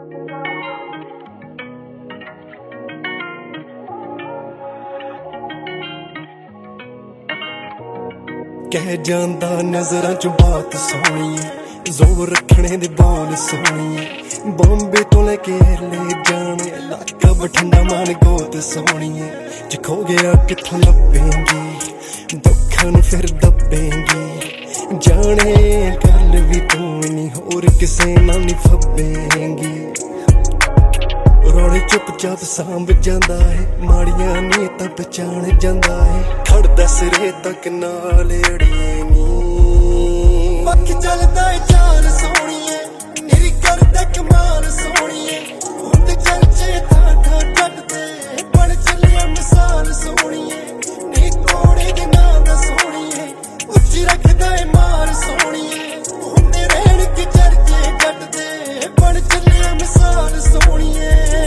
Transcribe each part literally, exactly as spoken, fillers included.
ਕਹਿ ਜਾਂਦਾ ਨਜ਼ਰਾਂ ਚ ਬਾਤ ਸੋਹਣੀ ਏ, ਜ਼ੋਰ ਰੱਖਣੇ ਦੇ ਬੋਲ ਸੋਹਣੀ ਏ। ਬੰਬੇ ਤੋਂ ਲੈ ਕੇ ਲੈ ਜਾਣੇ ਇਲਾਕਾ ਬਠਿੰਡਾ ਮਾਨ ਗੋਤ ਸੋਹਣੀ ਏ। ਜੇ ਖੋ ਗਿਆ ਕਿੱਥੋਂ ਲੱਭੇਂਗੀ, ਦੁੱਖਾਂ ਨੂੰ ਫਿਰ ਦੱਬੇਂਗੀ। ਜਾਣੇ ਗੱਲ ਵੀ ਤੂੰ ਨਹੀਂ, ਹੋਰ ਕਿਸੇ ਨਾਲ ਨਹੀਂ ਫੱਬੇਂਗੀ। ਰੋਲੇ ਚੁੱਪ-ਚਾਪ ਸਾਂਭ ਜਾਂਦਾ ਹੈ, ਮਾੜੀਆਂ ਨੀਤਾਂ ਪਛਾਣ ਜਾਂਦਾ ਹੈ। ਖੜਦਾ ਸਿਰੇ ਤੱਕ ਨਾਲ ਅੜੀਏ ਨੀ, ਪੱਖ ਚੱਲਦਾ ਏ ਚਾਲ ਸੋਹਣੀਏ, ਨਿਰੀ ਕਰਦਾ ਕਮਾਲ ਸੋਹਣੀਏ। ਹੁੰਦੇ ਚਰਚੇ ਥਾਂ ਥਾਂ ਕੱਟਦੇ, ਬਣ ਚੱਲਿਆ ਮਿਸਾਲ ਸੋਹਣੀਏ। ਨੀ ਕੋੜੇ ਦੇ ਨਾਂ ਦਾ ਸੋਹਣੀਏ, ਉੱਚੀ ਰੱਖਦਾ ਏ ਮਾਰ ਸੋਹਣੀਏ। ਹੁੰਦੇ ਰਹਿਣ ਕੇ ਚਰਚੇ ਕੱਟਦੇ, ਬਣ ਚੱਲਿਆ ਮਿਸਾਲ ਸੋਹਣੀਏ।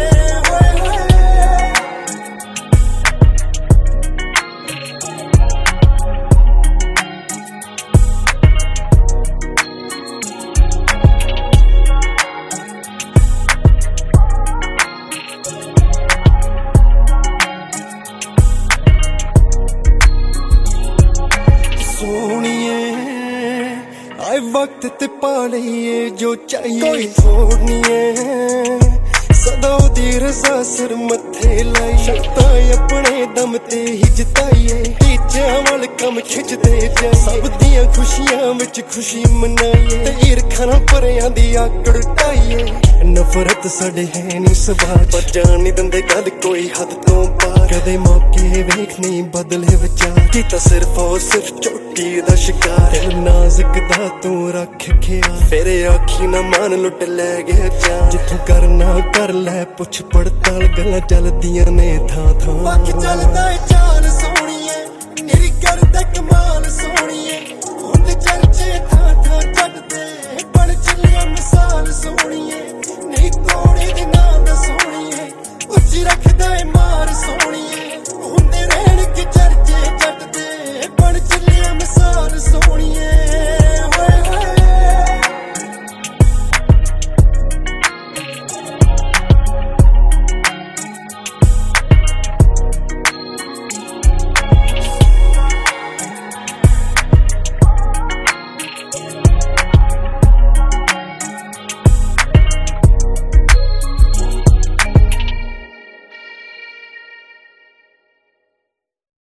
ਸੋਹਣੀਏ ਆਏ ਵਕਤ ਤੇ ਪਾ ਲਈਏ ਜੋ ਚਾਹੀਏ, ਕੋਈ ਥੋੜ ਨੀ ਏ। ਸਦਾ ਉਹਦੀ ਰਜ਼ਾ ਸਿਰ ਮੱਥੇ ਲਾਈ, ਸ਼ਰਤਾਂ ਆਪਣੇ ਦਮ ਤੇ ਹੀ ਜਿਤਾਈਏ। ਟੀਚਿਆਂ ਵੱਲ ਕੰਮ ਖਿੱਚਦੇ ਜਾਈਏ, ਸਭ ਦੀਆਂ ਖੁਸ਼ੀਆਂ ਵਿੱਚ ਖੁਸ਼ੀ ਮਨਾਈਏ। ਤੇ ਈਰਖਾਂ ਨਾਲ ਭਰਿਆਂ ਦੀ ਆਕੜ ਢਾਈਏ। ਨਫ਼ਰਤ ਸਾਡੇ ਹੈ ਨੀ ਸੁਭਾਅ, ਪਰ ਜਾਣ ਨੀ ਦਿੰਦੇ ਕਦ ਕੋਈ ਹੱਦ ਤੋਂ ਪਾਰ। ਕਦੇ ਮੌਕੇ ਵੇਖ ਨਹੀਂ ਬਦਲੇ ਵਿਚਾਰ, ਕੀਤਾ ਸਿਰਫ ਉਹ ਸਿਰਫ ਚੋਟੀ ਦਾ ਸ਼ਿਕਾਰ। ਦਿਲ ਨਾਜ਼ੁਕ ਦਾ ਤੂੰ ਰੱਖ ਖਿਆਲ, ਫਿਰ ਆਖੀ ਨਾ ਮਨ ਲੁੱਟ ਲੈ ਗਿਆ ਜਾਨ। ਜਿੱਥੋਂ ਕਰਨਾ ਕਰ ਲੈ ਪੁੱਛ ਪੜਤਾਲ, ਗੱਲਾਂ ਚੱਲਦੀਆਂ ਨੇ ਥਾਂ ਥਾਂ। ਪੱਖ ਚੱਲਦਾ ਏ ਚਾਲ ਸੋਹਣੀਏ, ਨਿਰੀ ਕਰਦਾ ਕਮਾਲ ਸੋਹਣੀਏ। ਹੁੰਦੇ ਚਰਚੇ ਥਾਂ ਥਾਂ ਕੱਟਦੇ,